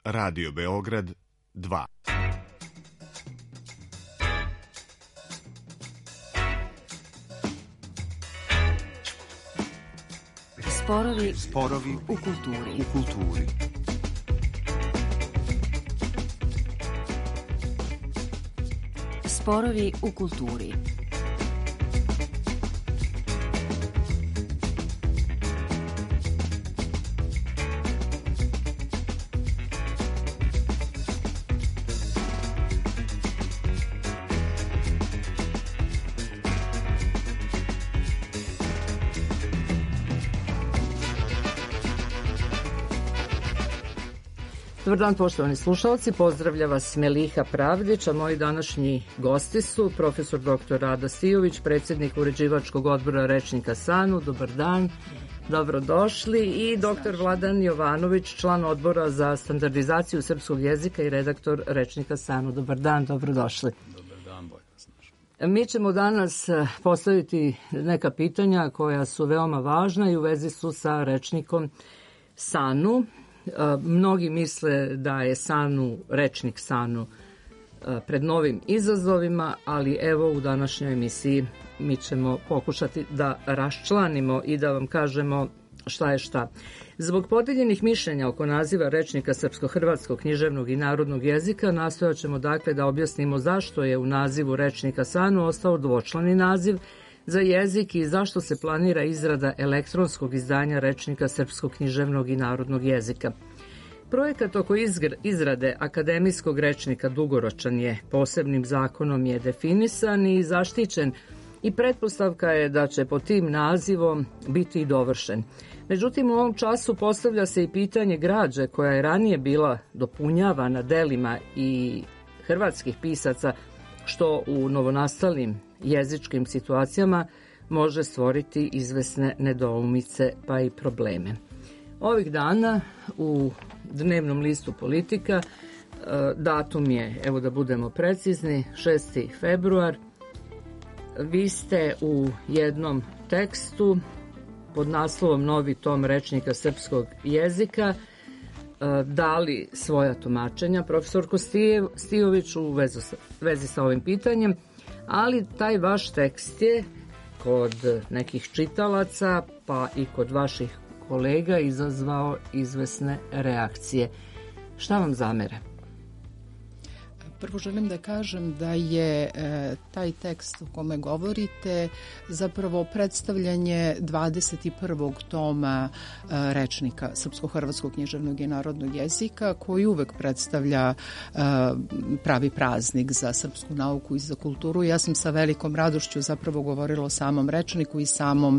Radio Beograd 2. Sporovi u kulturi. Sporovi u kulturi. Dobar dan, poštovani slušalci, pozdravlja vas Meliha Pravdić, a moji današnji gosti su profesor dr. Rada Stijović, predsjednik uređivačkog odbora Rečnika SANU, dobar dan, dobrodošli, i dr. Vladan Jovanović, član odbora za standardizaciju srpskog jezika i redaktor Rečnika SANU, dobar dan, dobrodošli. Dobar dan, bolje vas našao. Mi ćemo danas postaviti neka pitanja koja su veoma važna i u vezi su sa Rečnikom SANU. Mnogi misle da je rečnik SANU pred novim izazovima, ali evo u današnjoj emisiji mi ćemo pokušati da raščlanimo i da vam kažemo šta je šta. Zbog podijeljenih mišljenja oko naziva rečnika srpsko-hrvatskog književnog i narodnog jezika nastojat ćemo dakle da objasnimo zašto je u nazivu rečnika SANU ostao dvočlani naziv za jezik i zašto se planira izrada elektronskog izdanja rečnika srpskog književnog i narodnog jezika. Projekat oko izrade akademijskog rečnika dugoročan je, posebnim zakonom je definisan i zaštićen i pretpostavka je da će pod tim nazivom biti i dovršen. Međutim, u ovom času postavlja se i pitanje građe koja je ranije bila dopunjavana delima i hrvatskih pisaca, što u novonastalim jezičkim situacijama može stvoriti izvesne nedoumice pa i probleme. Ovih dana u dnevnom listu Politika, datum je, evo da budemo precizni, 6. februar, vi ste u jednom tekstu pod naslovom Novi tom rečnika srpskog jezika dali svoja tumačenja, profesorko Stijović, u vezi sa ovim pitanjem, ali taj vaš tekst je kod nekih čitalaca pa i kod vaših kolega izazvao izvesne reakcije. Šta vam zamere? Prvo želim da kažem da je taj tekst o kome govorite zapravo predstavljanje 21. toma rečnika srpsko-hrvatskog književnog i narodnog jezika, koji uvek predstavlja pravi praznik za srpsku nauku i za kulturu. Ja sam sa velikom radošću zapravo govorila o samom rečniku i samom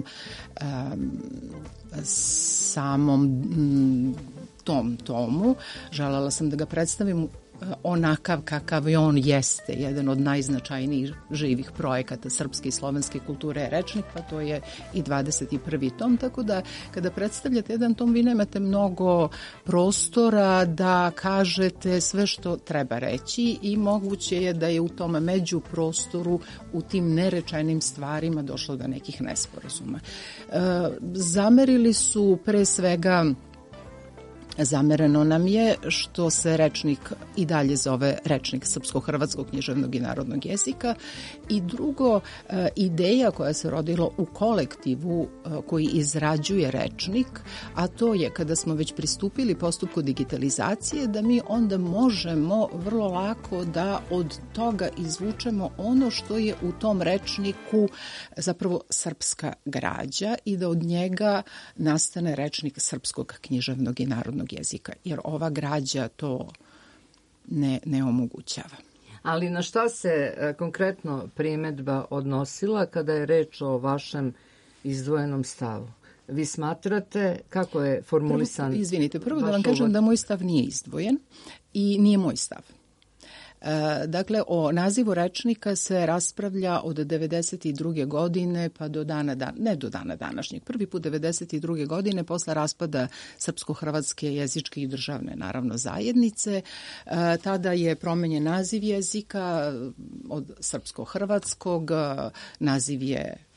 tom tomu. Želela sam da ga predstavim onakav kakav i on jeste, jedan od najznačajnijih živih projekata srpske i slovenske kulture je rečnik, pa to je i 21. tom, tako da kada predstavljate jedan tom vi nemate mnogo prostora da kažete sve što treba reći i moguće je da je u tom međuprostoru, u tim nerečajnim stvarima došlo do nekih nesporazuma. Zamerili su pre svega, zamereno nam je što se rečnik i dalje zove rečnik srpsko-hrvatskog književnog i narodnog jezika, i drugo, ideja koja se rodila u kolektivu koji izrađuje rečnik, a to je kada smo već pristupili postupku digitalizacije, da mi onda možemo vrlo lako da od toga izvučemo ono što je u tom rečniku zapravo srpska građa i da od njega nastane rečnik srpskog književnog i narodnog jezika, jer ova građa to ne omogućava. Ali na šta se konkretno primedba odnosila kada je reč o vašem izdvojenom stavu? Vi smatrate, kako je formulisan? Prvo da vam kažem da moj stav nije izdvojen i nije moj stav. Dakle, o nazivu rečnika se raspravlja od 92. godine pa do ne do dana današnjeg. Prvi put 92. godine posle raspada Srpsko-hrvatske jezičke i državne, naravno, zajednice. Tada je promenjen naziv jezika od srpsko-hrvatskog, naziv je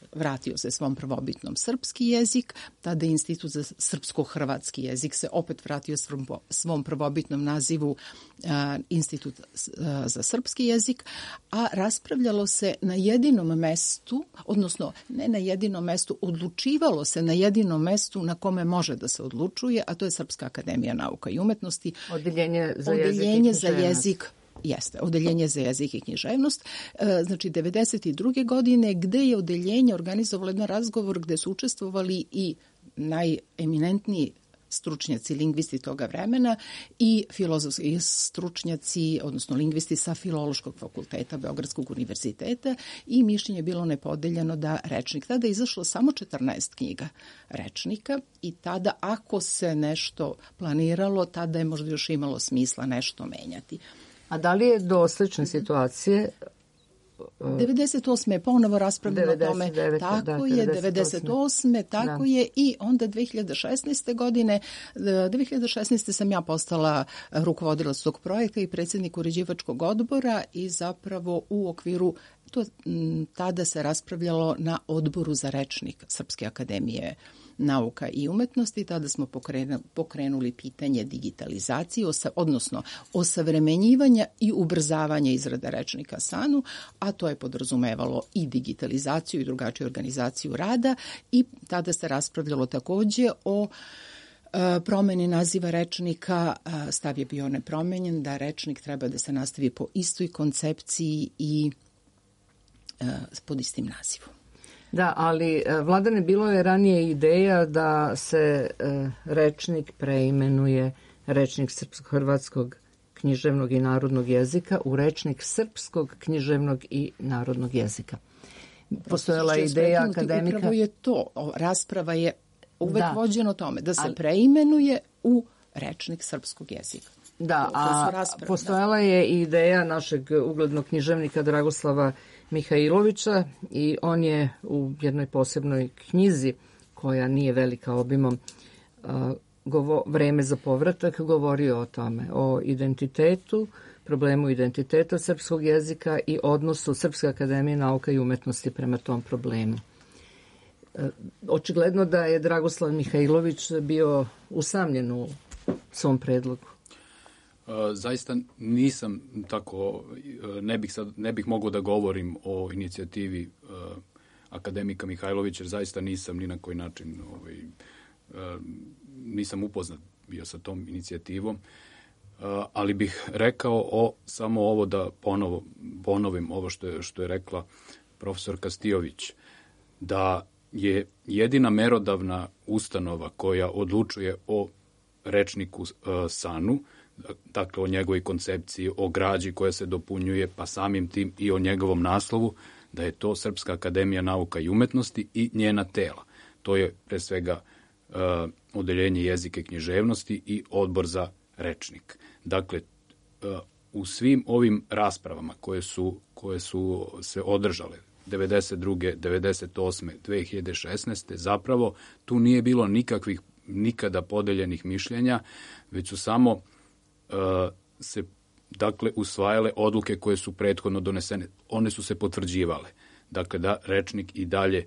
vratio se svom prvobitnom srpski jezik, tada je Institut za srpsko-hrvatski jezik se opet vratio svom prvobitnom nazivu Institut za srpski jezik, a raspravljalo se na jedinom mestu, odnosno ne na jedinom mestu, odlučivalo se na jedinom mestu na kome može da se odlučuje, a to je Srpska akademija nauka i umetnosti. Odeljenje za jezik. Jeste, odeljenje za jezik i književnost. Znači, 92. godine, gde je odeljenje organizovalo jedan razgovor gde su učestvovali i najeminentniji stručnjaci, lingvisti toga vremena i filozofski stručnjaci, odnosno lingvisti sa Filološkog fakulteta Beogradskog univerziteta, i mišljenje je bilo nepodeljeno da rečnik. Tada je izašlo samo 14 knjiga rečnika i tada, ako se nešto planiralo, tada je možda još imalo smisla nešto menjati. A da li je do slične situacije 98. je ponovo raspravljeno o tome. Tako je, 98. Tako je, i onda 2016. godine, 2016. sam ja postala rukovodilac tog projekta i predsjednik uređivačkog odbora i zapravo u okviru tada se raspravljalo na odboru za rečnik Srpske akademije nauka i umetnosti. Tada smo pokrenuli pitanje digitalizacije, odnosno osavremenjivanja i ubrzavanja izrade rečnika SANU, a to je podrazumevalo i digitalizaciju i drugačiju organizaciju rada, i tada se raspravljalo takođe o promeni naziva rečnika. Stav je bio nepromenjen, da rečnik treba da se nastavi po istoj koncepciji i pod istim nazivom. Da, ali Vladane, bilo je ranije ideja da se rečnik preimenuje, rečnik srpsko-hrvatskog književnog i narodnog jezika, u rečnik srpskog književnog i narodnog jezika. Postojala je ideja akademika. Upravo je to, rasprava je uvek vođeno tome, da se preimenuje u rečnik srpskog jezika. Da, a postojala je i ideja našeg uglednog književnika Dragoslava Mihajlovića, i on je u jednoj posebnoj knjizi, koja nije velika obimom, Vreme za povratak, govorio o tome, o identitetu, problemu identiteta srpskog jezika i odnosu Srpske akademije nauka i umetnosti prema tom problemu. Očigledno da je Dragoslav Mihajlović bio usamljen u svom predlogu. Zaista nisam tako, ne bih mogao da govorim o inicijativi akademika Mihajlovića, jer zaista nisam ni na koji način nisam upoznat bio sa tom inicijativom, ali bih rekao samo ovo, da ponovim ovo što je rekla profesorka Stijović, da je jedina merodavna ustanova koja odlučuje o rečniku SANU, dakle o njegovoj koncepciji, o građi koja se dopunjuje, pa samim tim i o njegovom naslovu, da je to Srpska akademija nauka i umetnosti i njena tela. To je pre svega odeljenje jezika i književnosti i odbor za rečnik. Dakle, u svim ovim raspravama koje su se održale 92. 98. 2016. zapravo tu nije bilo nikakvih nikada podeljenih mišljenja, već su samo se usvajale odluke koje su prethodno donesene. One su se potvrđivale. Dakle, da rečnik i dalje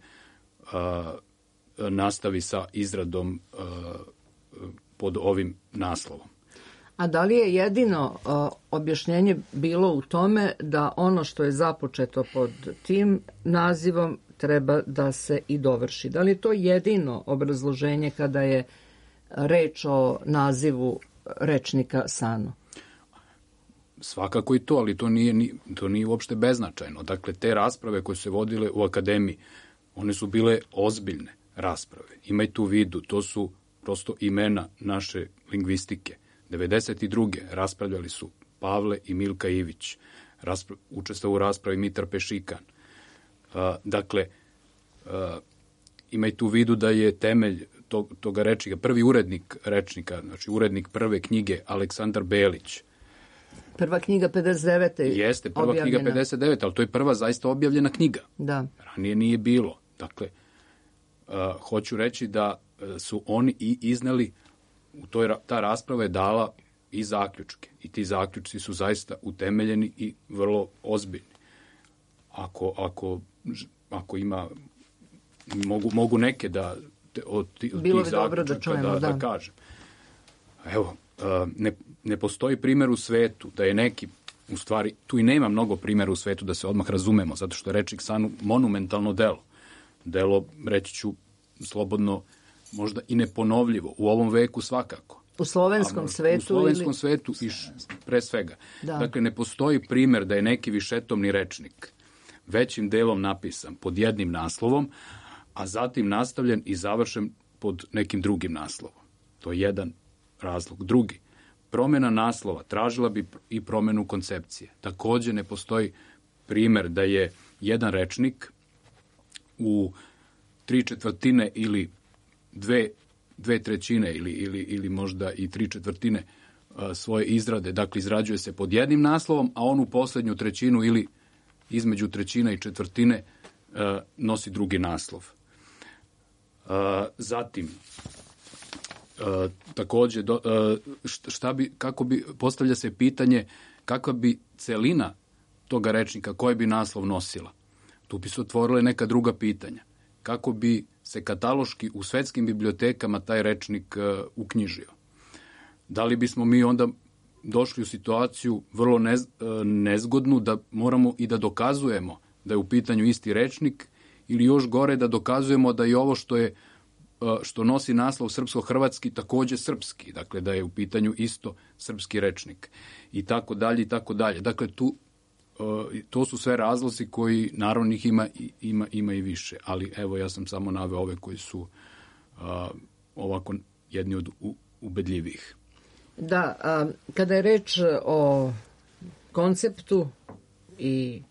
nastavi sa izradom pod ovim naslovom. A da li je jedino objašnjenje bilo u tome da ono što je započeto pod tim nazivom treba da se i dovrši? Da li je to jedino obrazloženje kada je reč o nazivu rečnika SANU? Svakako i to, ali to nije uopšte beznačajno. Dakle, te rasprave koje su se vodile u akademiji, one su bile ozbiljne rasprave. Imajte u vidu, to su prosto imena naše lingvistike. 92. raspravljali su Pavle i Milka Ivić, učestvovao u raspravi Mitar Pešikan. Dakle, imajte u vidu da je temelj toga rečnika, prvi urednik rečnika, znači urednik prve knjige Aleksandar Belić. Prva knjiga 59. Jeste, prva knjiga 59, ali to je prva zaista objavljena knjiga. Da. Ranije nije bilo. Dakle, hoću reći da su oni i izneli, ta rasprava je dala i zaključke. I ti zaključci su zaista utemeljeni i vrlo ozbiljni. Ako ima mogu neke od tih zaključaka da kažem. Evo, ne postoji primjer u svetu da je neki, u stvari, tu i nema mnogo primjera u svetu da se odmah razumemo, zato što je rečnik Sanu monumentalno delo. Delo, reći ću slobodno, možda i neponovljivo, u ovom veku svakako. U slovenskom svetu? U slovenskom svetu i pre svega. Da. Dakle, ne postoji primjer da je neki višetomni rečnik većim delom napisan pod jednim naslovom, a zatim nastavljen i završen pod nekim drugim naslovom. To je jedan razlog. Drugi, promjena naslova tražila bi i promjenu koncepcije. Također ne postoji primjer da je jedan rečnik u 3/4 ili 2/3 ili možda i 3/4 svoje izrade, dakle izrađuje se pod jednim naslovom, a on u posljednju trećinu ili između trećine i četvrtine nosi drugi naslov. Zatim, također, postavlja se pitanje kakva bi celina toga rečnika, koji bi naslov nosila. Tu bi se otvorile neka druga pitanja. Kako bi se kataloški u svetskim bibliotekama taj rečnik uknjižio? Da li bismo mi onda došli u situaciju vrlo nezgodnu da moramo i da dokazujemo da je u pitanju isti rečnik, ili još gore da dokazujemo da i ovo što nosi naslov srpsko-hrvatski također srpski, dakle da je u pitanju isto srpski rečnik i tako dalje i tako dalje. Dakle, to su sve razlozi koji, naravno, ih ima i više, ali evo ja sam samo naveo ove koji su ovako jedni od ubedljivih. Da, kada je reč o konceptu i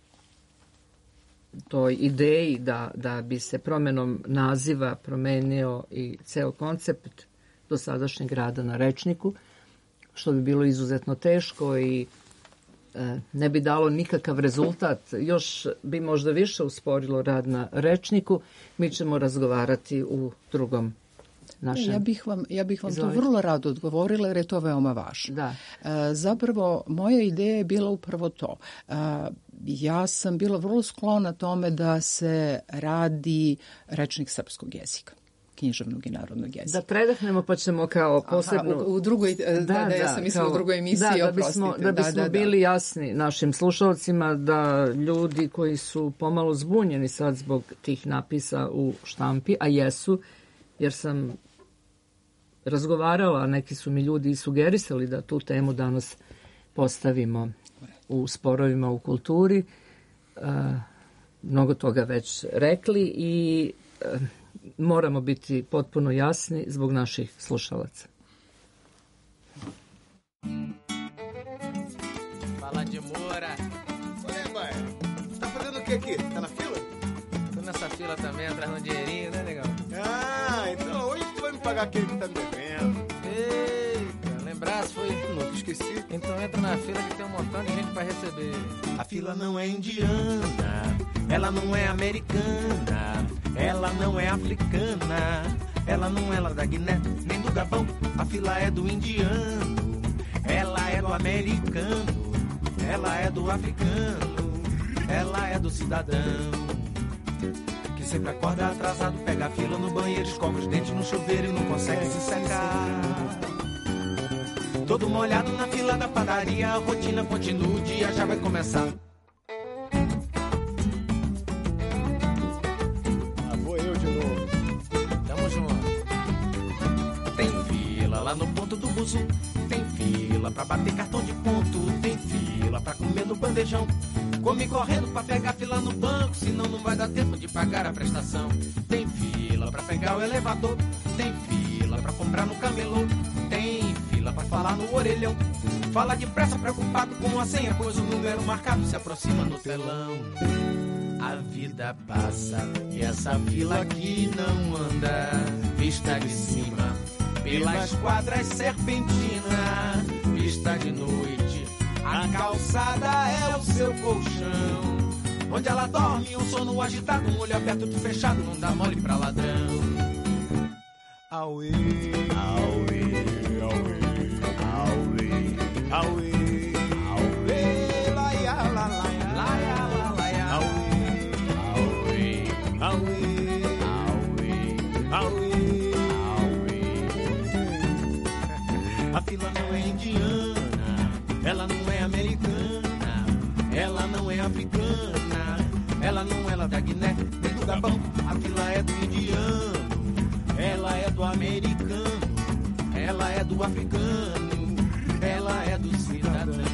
toj ideji da bi se promjenom naziva promenio i ceo koncept dosadašnjeg rada na rečniku, što bi bilo izuzetno teško i ne bi dalo nikakav rezultat, još bi možda više usporilo rad na rečniku, mi ćemo razgovarati u drugom našem. Ja bih vam to vrlo rado odgovorila jer je to veoma važno. Da. Zapravo, moja ideja je bila upravo to. Ja sam bila vrlo sklona tome da se radi rečnik srpskog jezika, književnog i narodnog jezika. Da predahnemo pa ćemo kao posebno... u drugoj, ja sam mislila u drugoj emisiji, da bismo bili jasni našim slušalcima, da ljudi koji su pomalo zbunjeni sad zbog tih napisa u štampi, a jesu, jer sam razgovarala, neki su mi ljudi sugerisali da tu temu danas postavimo u sporovima u kulturi. Mnogo toga već rekli i moramo biti potpuno jasni zbog naših slušalaca. Fala de Moura. Olha, vai. Você tá fazendo o que aqui? Tá na fila? Tô nessa fila também, atrás de um dinheirinho, né, negão? Ah, então hoje tu vai me pagar aquele que tá me devendo. Eita, lembrasse, foi? Nunca esqueci. Então entra na fila que tem um montão de gente pra receber. A fila não é indiana, ela não é americana, ela não é africana, ela não é lá da Guiné, nem do Gabão. A fila é do indiano, ela é do americano, ela é do africano, ela é do cidadão que sempre acorda atrasado, pega a fila no banheiro, escova os dentes no chuveiro e não consegue se secar. Todo molhado na fila da padaria, a rotina continua, o dia já vai começar. Vou eu de novo. Tamo junto. Tem fila lá no ponto do buzu, tem fila pra bater cartão de ponto, tem fila pra comer no bandejão. Come correndo pra pegar fila no banco, senão não vai dar tempo de pagar a prestação. Tem fila pra pegar o elevador, tem fila pra comprar no camelô, tem fila pra falar no orelhão. Fala depressa, preocupado com a senha, pois o número marcado se aproxima no telão. A vida passa e essa fila aqui não anda, vista de cima pelas quadras serpentina, vista de noite, a calçada é o seu colchão. Onde ela dorme, um sono agitado, um olho aberto, outro fechado, não dá mole pra ladrão. Auê, auê, auê, auê, auê, auê, laia, la, laia, laia, la, laia, auê, auê, auê, Ela não é americana, ela não é africana, ela não é lá da Guiné, nem do Gabão, a fila é do indiano, ela é do americano, ela é do africano, ela é do cidadão.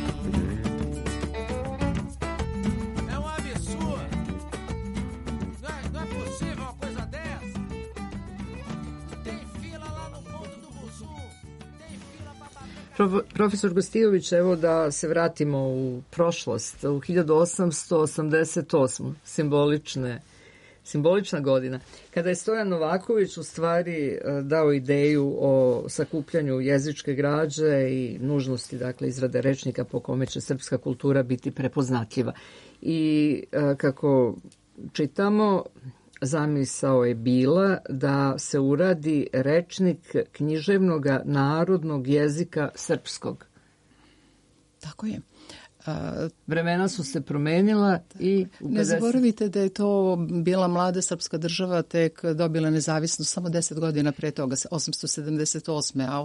É um absurdo. Não é possível uma coisa dessa. Tem fila lá no fundo do Buzu. Tem fila pra... Profesor Gostijović, evo da se vratimo u prošlost, u 1888. Simbolična godina, kada je Stojan Novaković u stvari dao ideju o sakupljanju jezičke građe i nužnosti, dakle, izrade rečnika po kome će srpska kultura biti prepoznatljiva. I kako čitamo, zamisao je bila da se uradi rečnik književnog narodnog jezika srpskog. Tako je. Vremena su se promenila i... Ne zaboravite da je to bila mlada srpska država, tek dobila nezavisnost samo 10 godina pre toga, 878. A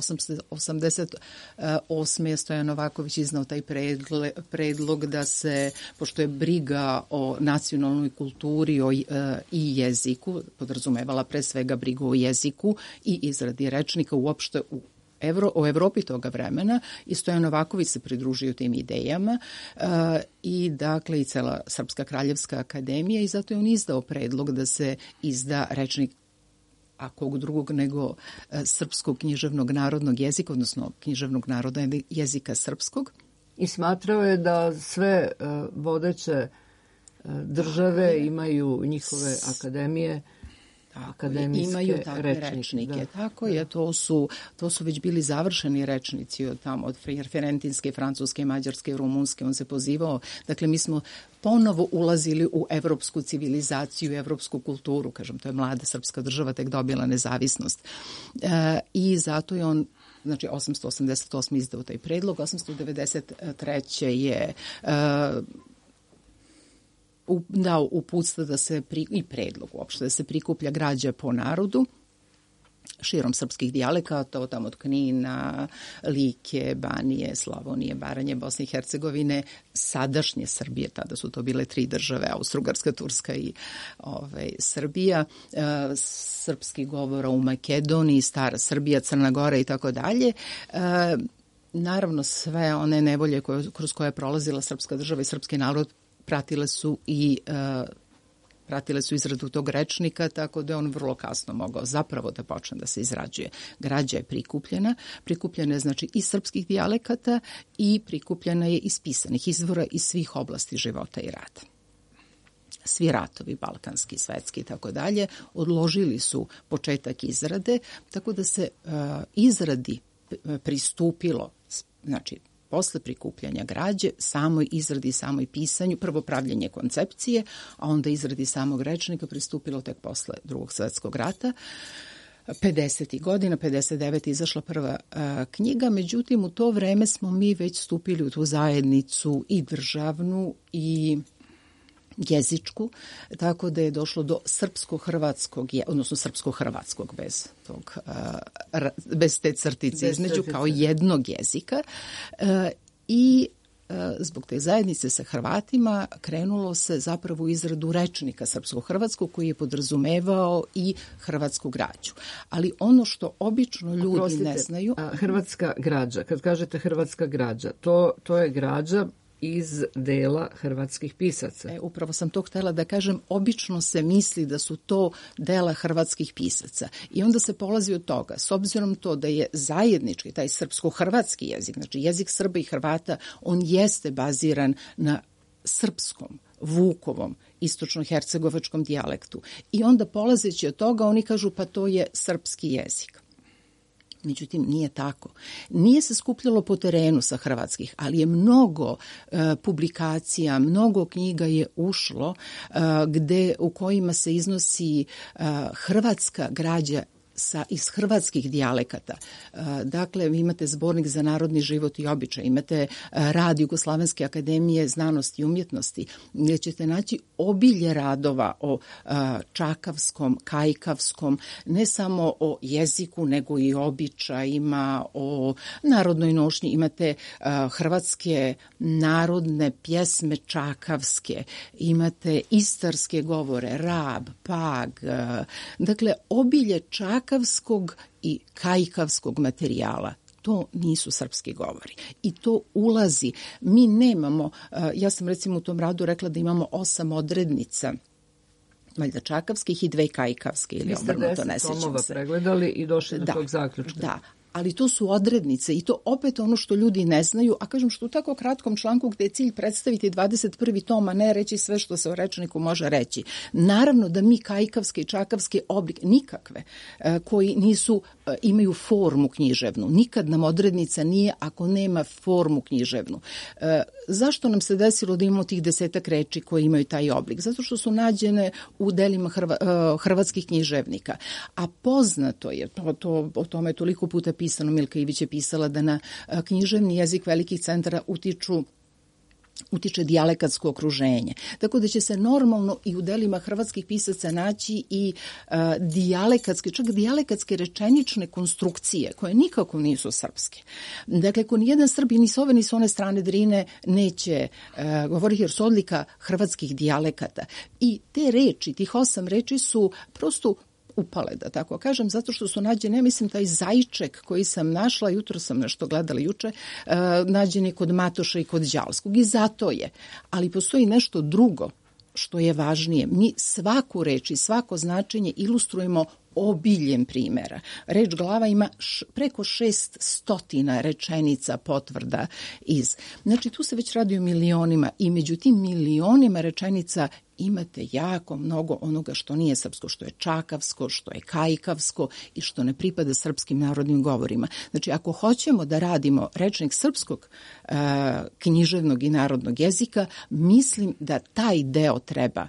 888. je Stojan Novaković iznao taj predlog da se, pošto je briga o nacionalnoj kulturi i jeziku, podrazumevala pre svega brigu o jeziku i izradi rečnika uopšte o Evropi toga vremena, i Stojan Novaković se pridružio tim idejama i dakle i cela Srpska kraljevska akademija, i zato je on izdao predlog da se izda rečnik, a kog drugog nego srpskog književnog narodnog jezika, odnosno književnog narodnog jezika srpskog. I smatrao je da sve vodeće države imaju njihove akademije, imaju takve rečnike. Da. Tako je, to su već bili završeni rečnici od Ferentinske, Francuske, Mađarske, Rumunske, on se pozivao. Dakle, mi smo ponovo ulazili u evropsku civilizaciju, evropsku kulturu, kažem, to je mlada srpska država, tek dobila nezavisnost. I zato je on, znači 888. izdao taj predlog, 893. je dao uputstvo da se i predlog uopšte da se prikuplja građa po narodu širom srpskih dijalekata, od tamo od Knina, Like, Banije, Slavonije, Baranje, Bosne i Hercegovine, sadašnje Srbije, tada su to bile 3 države, Austro-Ugarska, Turska i Srbija, srpski govora u Makedoniji, Stara Srbija, Crna Gora i tako dalje. Naravno, sve one nevolje kroz koje je prolazila srpska država i srpski narod pratile su izradu tog rečnika, tako da je on vrlo kasno mogao zapravo da počne da se izrađuje. Građa je prikupljena je znači iz srpskih dijalekata i prikupljena je iz pisanih izvora iz svih oblasti života i rada. Svi ratovi, balkanski, svetski i tako dalje, odložili su početak izrade, tako da se izradi pristupilo, znači posle prikupljanja građe, samoj izradi, samoj pisanju, prvo pravljenje koncepcije, a onda izradi samog rečnika pristupilo tek posle Drugog svetskog rata. 50. godina, 59. izašla prva knjiga, međutim u to vreme smo mi već stupili u tu zajednicu i državnu i jezičku, tako da je došlo do srpsko-hrvatskog, odnosno srpsko-hrvatskog bez te crtice između, kao jednog jezika, i zbog te zajednice sa Hrvatima krenulo se zapravo u izradu rečnika srpsko-hrvatskog koji je podrazumevao i hrvatsku građu. Ali ono što obično ljudi ne znaju... Hrvatska građa, kad kažete hrvatska građa, to je građa iz dela hrvatskih pisaca. Upravo sam to htjela da kažem, obično se misli da su to dela hrvatskih pisaca i onda se polazi od toga, s obzirom to da je zajednički taj srpsko-hrvatski jezik, znači jezik Srba i Hrvata, on jeste baziran na srpskom, Vukovom, istočno-hercegovačkom dijalektu. I onda polazeći od toga oni kažu pa to je srpski jezik. Međutim, nije tako. Nije se skupljalo po terenu sa hrvatskih, ali je mnogo publikacija, mnogo knjiga je ušlo u kojima se iznosi hrvatska građa iz hrvatskih dijalekata. Dakle, vi imate zbornik za narodni život i običaj, imate rad Jugoslovenske akademije znanosti i umjetnosti, gdje ćete naći obilje radova o čakavskom, kajkavskom, ne samo o jeziku, nego i običajima, o narodnoj nošnji. Imate hrvatske narodne pjesme čakavske, imate istarske govore, rab, pag, dakle, obilje čakavskog i kajkavskog materijala. To nisu srpski govori. I to ulazi. Mi nemamo, ja sam recimo u tom radu rekla da imamo 8 odrednica, valjda čakavskih i 2 kajkavske, ili obrnuto, ne sjećam se. tomova pregledali i došli do tog zaključka. Da, ali to su odrednice i to opet ono što ljudi ne znaju, a kažem što u tako kratkom članku gde je cilj predstaviti 21. tom, a ne reći sve što se o rečniku može reći. Naravno da mi kajkavske i čakavske oblik nikakve, koji nisu, imaju formu književnu. Nikad nam odrednica nije ako nema formu književnu. Zašto nam se desilo da imamo tih 10 reči koji imaju taj oblik? Zato što su nađene u delima hrvatskih književnika. A poznato je, o tome je toliko puta pisano, Milka Ivić je pisala da na književni jezik velikih centara utiče dijalekatsko okruženje. Tako da će se normalno i u delima hrvatskih pisaca naći i čak dijalekatske rečenične konstrukcije koje nikako nisu srpske. Dakle, ko nijedan Srbi ni s ove ni s one strane Drine neće govoriti, jer su odlika hrvatskih dijalekata. I te reči, tih 8 reči su prosto upale, da tako kažem, zato što su nađene, ja mislim, taj zajček koji sam našla, jutro sam nešto gledala juče, nađen je kod Matoša i kod Đalskog i zato je. Ali postoji nešto drugo što je važnije. Mi svaku reč i svako značenje ilustrujemo obiljem primjera. Reč glava ima preko 600 rečenica, potvrda iz. Znači, tu se već radi o milionima i među tim milionima rečenica imate jako mnogo onoga što nije srpsko, što je čakavsko, što je kajkavsko i što ne pripada srpskim narodnim govorima. Znači, ako hoćemo da radimo rečnik srpskog književnog i narodnog jezika, mislim da taj deo treba,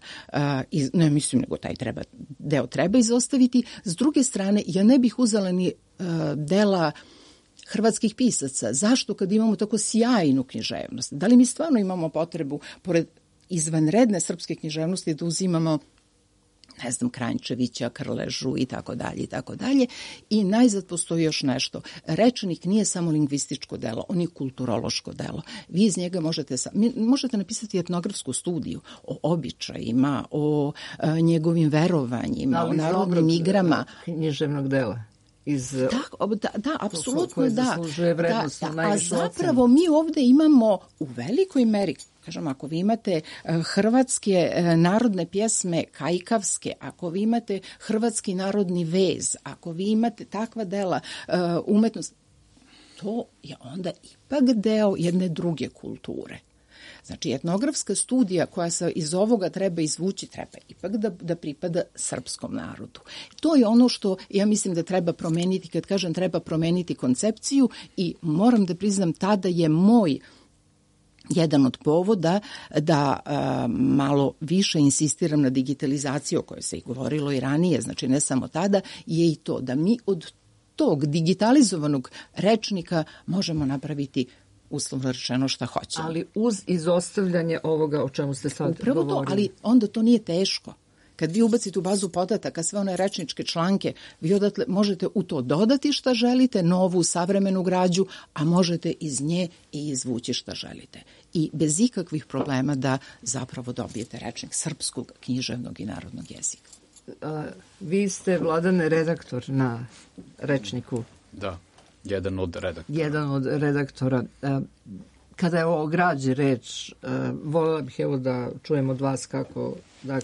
deo treba izostaviti. S druge strane, ja ne bih uzela ni dela hrvatskih pisaca. Zašto kad imamo tako sjajnu književnost? Da li mi stvarno imamo potrebu, pored izvanredne srpske književnosti, da uzimamo, ne znam, Kranjčevića, Krležu i tako dalje i tako dalje. I najzad postoji još nešto. Rečnik nije samo lingvističko delo, on je kulturološko delo. Vi iz njega možete napisati etnografsku studiju o običajima, o njegovim verovanjima, o narodnim igrama. Književnog dela. Da, apsolutno da. A zapravo mi ovde imamo u velikoj meri, kažem, ako vi imate hrvatske narodne pjesme kajkavske, ako vi imate hrvatski narodni vez, ako vi imate takva dela umetnost, to je onda ipak deo jedne druge kulture. Znači, etnografska studija koja se iz ovoga treba izvući, treba ipak da pripada srpskom narodu. To je ono što ja mislim da treba promeniti, kad kažem treba promeniti koncepciju, i moram da priznam, tada je moj jedan od povoda da malo više insistiram na digitalizaciju, o kojoj se i govorilo i ranije, znači ne samo tada, je i to da mi od tog digitalizovanog rečnika možemo napraviti, uslovno rečeno, šta hoćemo. Ali uz izostavljanje ovoga o čemu ste sad upravo govorili. To, ali onda to nije teško. Kad vi ubacite u bazu podataka sve one rečničke članke, vi odatle možete u to dodati šta želite, novu, savremenu građu, a možete iz nje i izvući šta želite. I bez ikakvih problema da zapravo dobijete rečnik srpskog, književnog i narodnog jezika. Vi ste, Vladane, redaktor na rečniku. Da. Jedan od redaktora. Kada je o građi reč, voljela bih da čujem od vas kako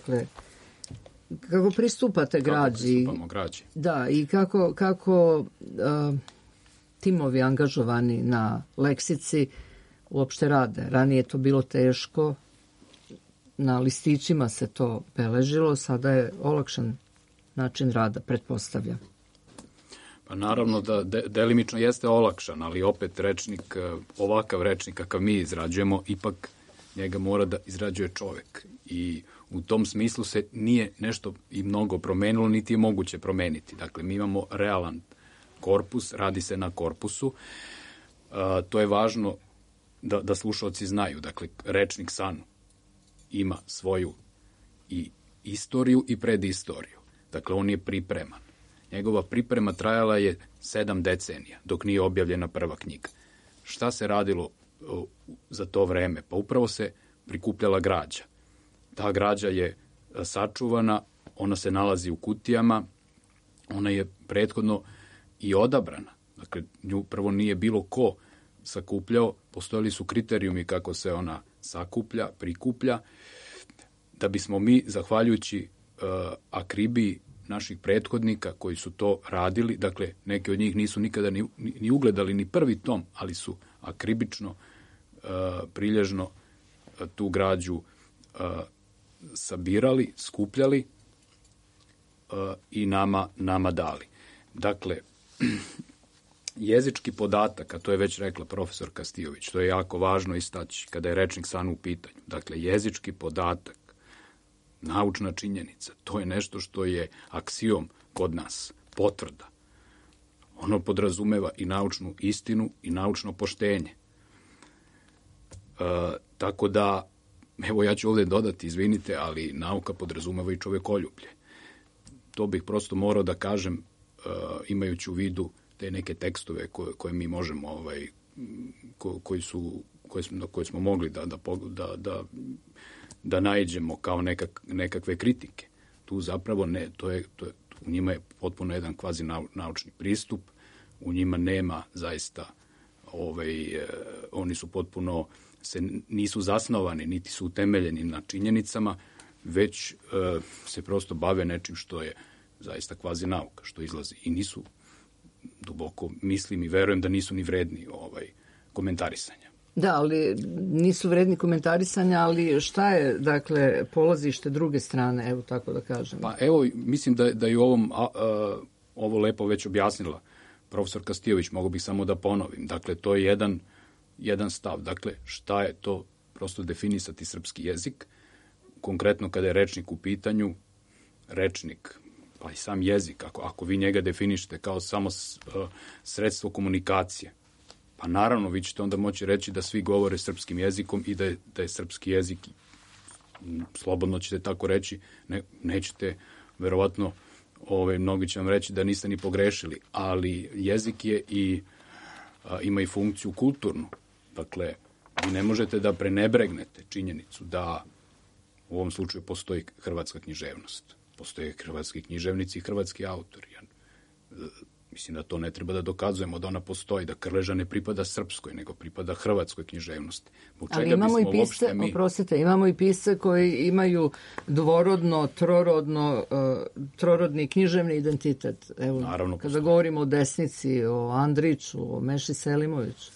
pristupate građi. Da, i kako timovi angažovani na leksici uopšte rade. Ranije je to bilo teško, na listićima se to beležilo, sada je olakšan način rada, pretpostavljam. Pa naravno da delimično jeste olakšan, ali opet rečnik, ovakav rečnik kakav mi izrađujemo, ipak njega mora da izrađuje čovek. I u tom smislu se nije nešto i mnogo promenilo, niti je moguće promeniti. Dakle, mi imamo realan korpus, radi se na korpusu. To je važno da slušalci znaju. Dakle, rečnik Sanu ima svoju i istoriju i predistoriju. Dakle, on je pripreman. Njegova priprema trajala je 7 decenija, dok nije objavljena prva knjiga. Šta se radilo za to vreme? Pa upravo se prikupljala građa. Ta građa je sačuvana, ona se nalazi u kutijama, ona je prethodno i odabrana. Dakle, nju prvo nije bilo ko sakupljao, postojali su kriterijumi kako se ona sakuplja, prikuplja, da bismo mi, zahvaljujući akribiji naših prethodnika koji su to radili, dakle, neki od njih nisu nikada ni ugledali ni prvi tom, ali su akribično, prilježno tu građu sabirali, skupljali i nama dali. Dakle, jezički podatak, a to je već rekla profesor Kastijović, to je jako važno istaći kada je rečnik Sanu u pitanju. Dakle, jezički podatak, naučna činjenica, to je nešto što je aksiom kod nas, potvrda. Ono podrazumeva i naučnu istinu i naučno poštenje. Tako da, evo ja ću ovde dodati, izvinite, ali nauka podrazumeva i čovekoljublje. To bih prosto morao da kažem, imajući u vidu te neke tekstove koje mi možemo, koje smo mogli da naiđemo kao nekakve kritike. Tu zapravo ne, u njima je potpuno jedan kvazi naučni pristup, u njima nema zaista, oni su potpuno, nisu zasnovani, niti su utemeljeni na činjenicama, već se prosto bave nečim što je zaista kvazi nauka, što izlazi. I nisu, duboko mislim i verujem da nisu ni vredni komentarisanja. Da, ali nisu vredni komentarisanja, ali šta je, dakle, polazište druge strane, evo tako da kažem? Pa evo, mislim da je ovo lepo već objasnila profesor Kastijović, mogu bih samo da ponovim. Dakle, to je jedan stav. Dakle, šta je to prosto definisati srpski jezik? Konkretno kada je rečnik u pitanju, rečnik, pa i sam jezik, ako vi njega definišete kao samo sredstvo komunikacije, pa naravno vi ćete onda moći reći da svi govore srpskim jezikom i da je srpski jezik, slobodno ćete tako reći, nećete, verovatno, mnogi će vam reći da niste ni pogrešili, ali jezik je ima i funkciju kulturnu. Dakle, vi ne možete da prenebregnete činjenicu da u ovom slučaju postoji hrvatska književnost. Postoje hrvatski književnici i hrvatski autori. Mislim da to ne treba da dokazujemo da ona postoji, da Krleža ne pripada srpskoj, nego pripada hrvatskoj književnosti. Ali imamo i pisce, imamo i pisce koji imaju dvorodno, trorodni književni identitet. Evo, naravno, kada govorimo o Desnici, o Andriću, o Meši Selimoviću.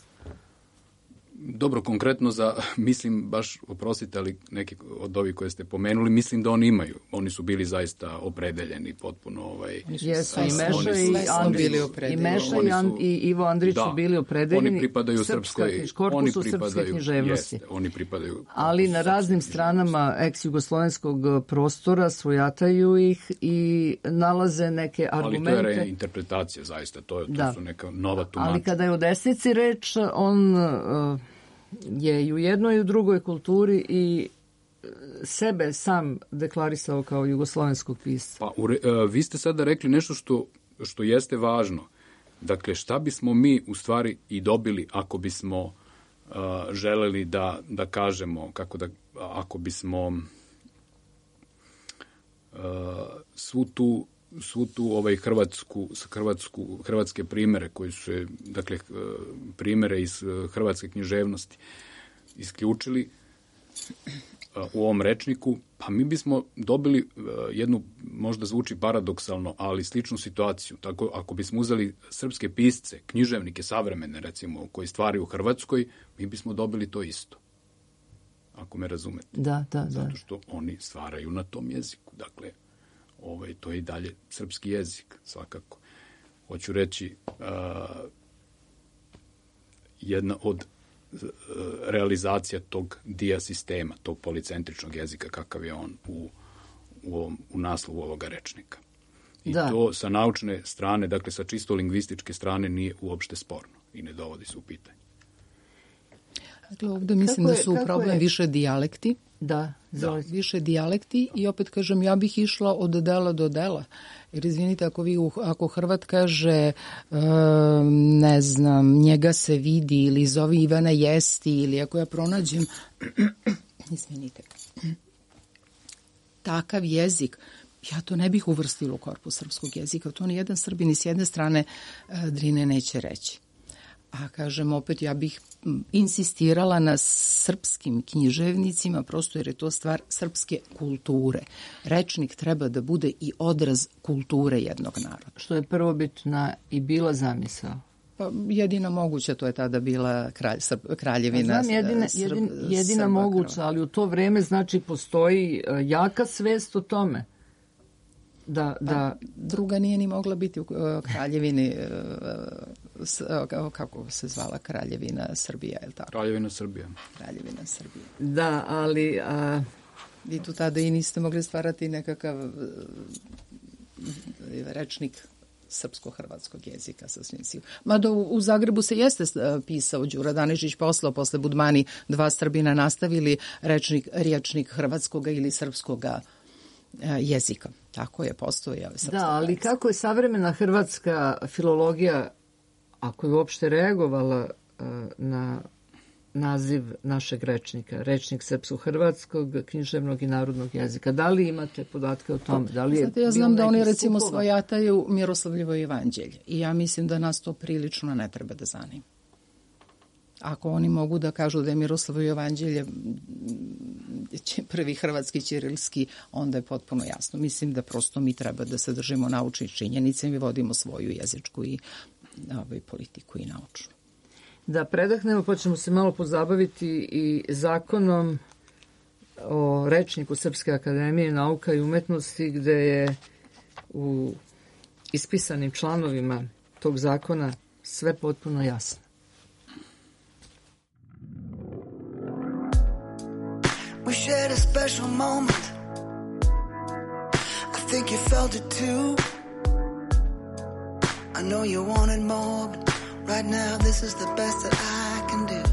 Dobro, konkretno mislim baš, oprostite, ali neki od ovih koje ste pomenuli, mislim da oni imaju. Oni su bili zaista opredeljeni potpuno. Jesu, i Meša i Ivo Andrić su bili opredeljeni. Oni pripadaju srpskoj, korpusu srpske književnosti. Oni pripadaju. Ali na raznim stranama ex-jugoslovenskog prostora svojataju ih i nalaze neke argumente. Ali to je reinterpretacija zaista, to su neka nova tumačenja. Ali kada je o Desnici reč, on je i u jednoj i u drugoj kulturi i sebe sam deklarisao kao jugoslovenskog pisca. Pa, vi ste sada rekli nešto što jeste važno. Dakle, šta bismo mi u stvari i dobili ako bismo želeli da kažemo, ako bismo svu tu hrvatske primere koji su, dakle, primere iz hrvatske književnosti isključili u ovom rečniku, pa mi bismo dobili jednu, možda zvuči paradoksalno, ali sličnu situaciju. Tako, ako bismo uzeli srpske pisce, književnike savremene, recimo, koji stvaraju u Hrvatskoj, mi bismo dobili to isto. Ako me razumete. Da. Zato što oni stvaraju na tom jeziku. Dakle, to je i dalje srpski jezik, svakako. Hoću reći, jedna od realizacija tog dia sistema, tog policentričnog jezika kakav je on u naslovu ovoga rečnika. I to sa naučne strane, dakle sa čisto lingvističke strane nije uopšte sporno i ne dovodi se u pitanje. Dakle, ovde mislim da su problem više dijalekti. Da. Više dijalekti i opet kažem, ja bih išla od dela do dela. Jer izvinite, ako Hrvat kaže, ne znam, njega se vidi ili zovi Ivana jesti ili ako ja pronađem, izvinite, takav jezik, ja to ne bih uvrstila u korpus srpskog jezika. To ni jedan Srbin ni s jedne strane Drine neće reći. A kažem opet, ja bih insistirala na srpskim književnicima, prosto jer je to stvar srpske kulture. Rečnik treba da bude i odraz kulture jednog naroda. Što je prvobitna i bila zamisao? Pa jedina moguća, to je tada bila kraljevina. Znam, jedina moguća, ali u to vreme znači postoji jaka svest o tome. Druga nije ni mogla biti u kraljevini, kako se zvala kraljevina Srbija, je li tako? Kraljevina Srbija. Da, ali... Vi tu tada i niste mogli stvarati nekakav rečnik srpsko-hrvatskog jezika, sasvim sigurno. Mada u Zagrebu se jeste pisao, Đura Danišić poslao, posle Budmani 2 Srbina nastavili riječnik hrvatskoga ili srpskoga jezika. Tako je postojao. Da, ali kako je savremena hrvatska filologija, ako je uopšte reagovala na naziv našeg rečnika, rečnik srpsko-hrvatskog, književnog i narodnog jezika. Da li imate podatke o tome? Ja znam da oni recimo svojataju Miroslavljevo evanđelje i ja mislim da nas to prilično ne treba da zanima. Ako oni mogu da kažu da je Miroslavljevo evanđelje prvi hrvatski ćirilski, onda je potpuno jasno. Mislim da prosto mi treba da se držimo naučnih činjenica i mi vodimo svoju jezičku i politiku i naučnu. Da predahnemo, pa ćemo se malo pozabaviti i zakonom o rečniku Srpske akademije nauka i umetnosti, gde je u ispisanim članovima tog zakona sve potpuno jasno. We shared a special moment. I think you felt it too. I know you wanted more, but right now this is the best that I can do.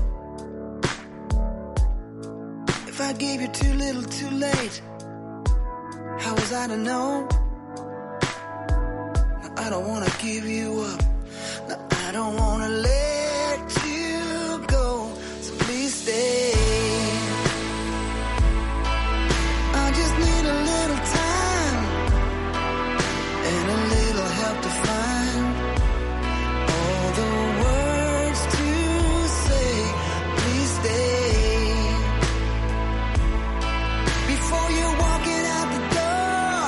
If I gave you too little too late, how was I to know? Now, I don't want to give you up. Now, I don't want to let you go. So please stay. I just need a little time and a little help to find all the words to say. Please stay. Before you're walking out the door,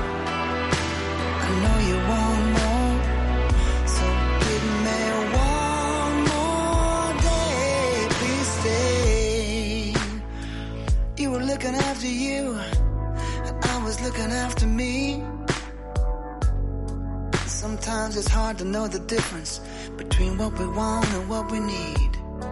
I know you want more, so give me one more day. Please stay. You were looking after you, I was looking after me. Sometimes it's hard to know the difference between what we want and what we need.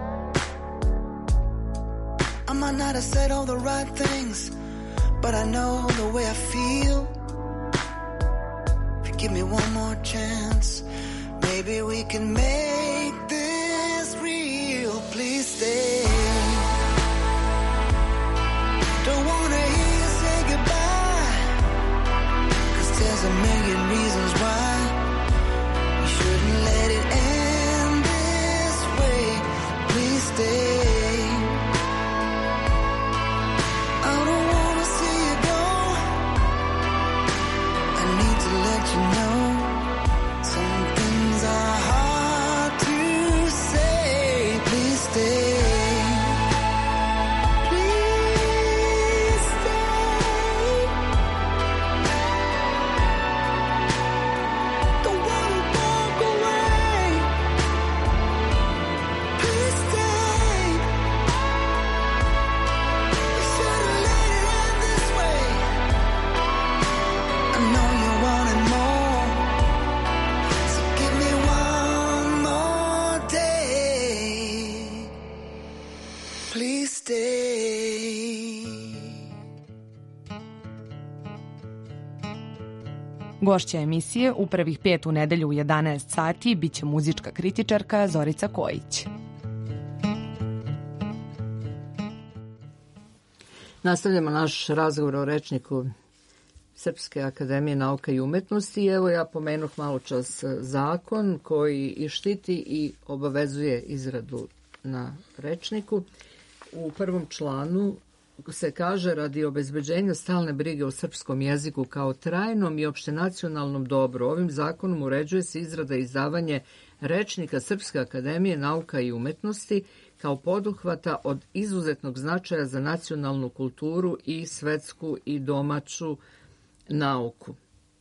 I might not have said all the right things, but I know the way I feel. If you give me one more chance, maybe we can make this real. Please stay. Don't wanna hear you say goodbye, 'cause there's a million reasons why you shouldn't let it end this way. Please stay. I don't wanna see you go. I need to let you know some things are hard to say. Please stay. we stay. Gošća emisije u prvih 5 u nedelju u 11 sati biće muzička kritičarka Zorica Kojić. Nastavljamo naš razgovor o rečniku Srpske akademije nauka i umetnosti. Evo ja pomenuh malo čas zakon koji i štiti i obavezuje izradu na rečniku. U prvom članu se kaže radi obezbeđenja stalne brige o srpskom jeziku kao trajnom i opštenacionalnom dobru. Ovim zakonom uređuje se izrada i izdavanje rečnika Srpske akademije nauka i umetnosti kao poduhvata od izuzetnog značaja za nacionalnu kulturu i svetsku i domaću nauku.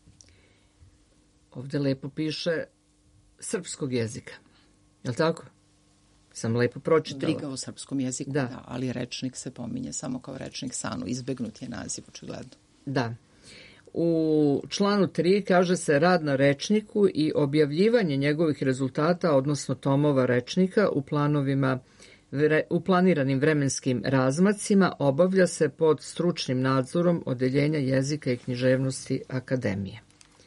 Ovde lepo piše srpskog jezika. Je li tako? Sam lepo pročitala. Briga o srpskom jeziku, da, ali rečnik se pominje samo kao rečnik SANU. Izbegnut je naziv, očigledno. Da. U članu 3 kaže se rad na rečniku i objavljivanje njegovih rezultata, odnosno tomova rečnika u planiranim vremenskim razmacima obavlja se pod stručnim nadzorom Odeljenja jezika i književnosti Akademije.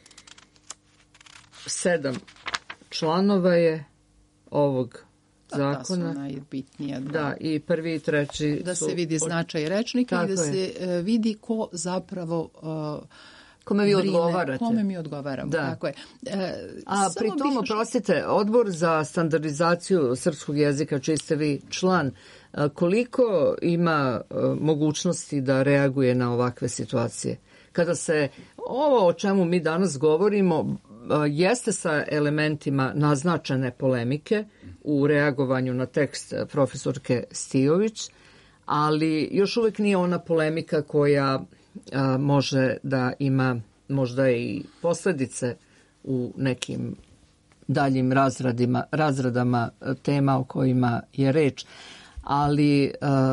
7 članova je ovog zakona. Da su najbitnije. Da, i prvi i treći da se vidi značaj rečnika i da se vidi ko zapravo kome vi odgovarate. Kome mi odgovaramo, tako je. A pri tom, oprostite, Odbor za standardizaciju srpskog jezika, čiji ste vi član, koliko ima mogućnosti da reaguje na ovakve situacije? Kada se ovo o čemu mi danas govorimo jeste sa elementima naznačene polemike u reagovanju na tekst profesorke Stijović, ali još uvek nije ona polemika koja može da ima možda i posledice u nekim daljim razradama tema o kojima je reč. Ali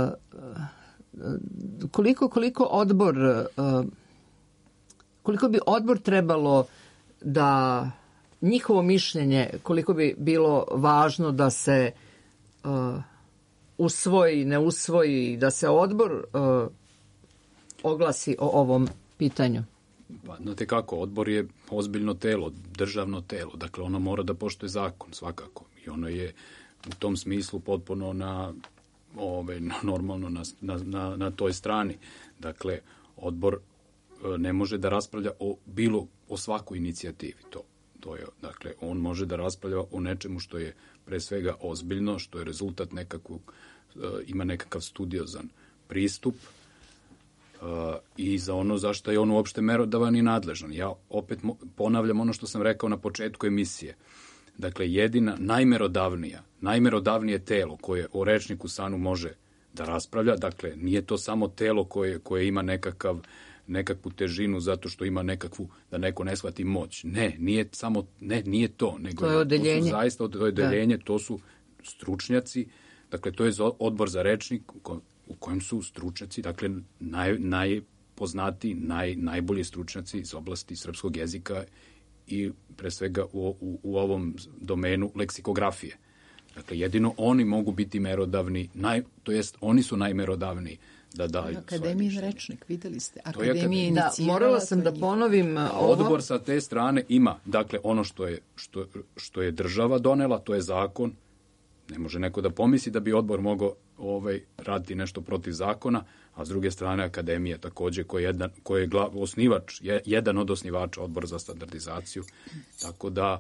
koliko bi odbor trebalo da njihovo mišljenje, koliko bi bilo važno da se usvoji, ne usvoji, da se odbor oglasi o ovom pitanju? Pa, znate kako, odbor je ozbiljno telo, državno telo, dakle ono mora da poštuje zakon svakako i ono je u tom smislu potpuno normalno na toj strani. Dakle, odbor ne može da raspravlja o svakoj inicijativi. To je, dakle, on može da raspravlja o nečemu što je pre svega ozbiljno, što je rezultat ima nekakav studiozan pristup i za ono zašto je on uopšte merodavan i nadležan. Ja opet ponavljam ono što sam rekao na početku emisije. Dakle, jedina najmerodavnije telo koje o rečniku SANU može da raspravlja, dakle, nije to samo telo koje ima nekakvu težinu zato što ima nekakvu, da neko ne shvati moć. Nije to. Nego to je odeljenje. To su zaista odeljenje, to su stručnjaci, dakle, to je odbor za rečnik u kojem su stručnjaci, dakle, najpoznatiji, najbolji stručnjaci iz oblasti srpskog jezika i pre svega u ovom domenu leksikografije. Dakle, jedino oni mogu biti merodavni, to jest oni su najmerodavniji da daju. Akademijin rečnik, videli ste. Morala sam da ponovim. Odbor sa te strane ima, dakle, ono što je država donela, to je zakon. Ne može neko da pomisli da bi odbor mogao raditi nešto protiv zakona, a s druge strane akademija takođe koji je osnivač, jedan od osnivača Odbora za standardizaciju. Tako da,